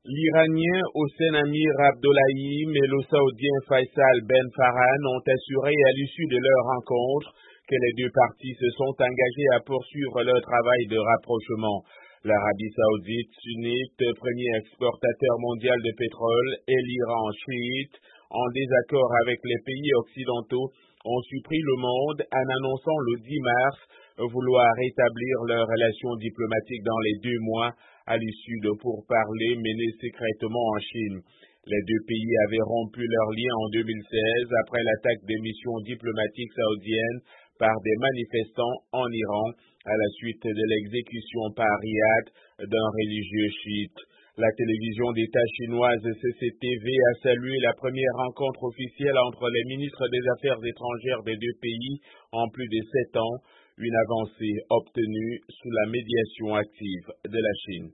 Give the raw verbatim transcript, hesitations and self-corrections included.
L'Iranien Hossein Amir Abdollahi et le Saoudien Faisal Ben Farhan ont assuré à l'issue de leur rencontre que les deux parties se sont engagées à poursuivre leur travail de rapprochement. L'Arabie saoudite sunnite, premier exportateur mondial de pétrole, et l'Iran chiite, en désaccord avec les pays occidentaux, ont surpris le monde en annonçant le dix mars vouloir rétablir leurs relations diplomatiques dans les deux mois à l'issue de pourparlers menés secrètement en Chine. Les deux pays avaient rompu leurs liens en deux mille seize après l'attaque des missions diplomatiques saoudiennes par des manifestants en Iran à la suite de l'exécution par Riyad d'un religieux chiite. La télévision d'État chinoise C C T V a salué la première rencontre officielle entre les ministres des Affaires étrangères des deux pays en plus de sept ans, une avancée obtenue sous la médiation active de la Chine.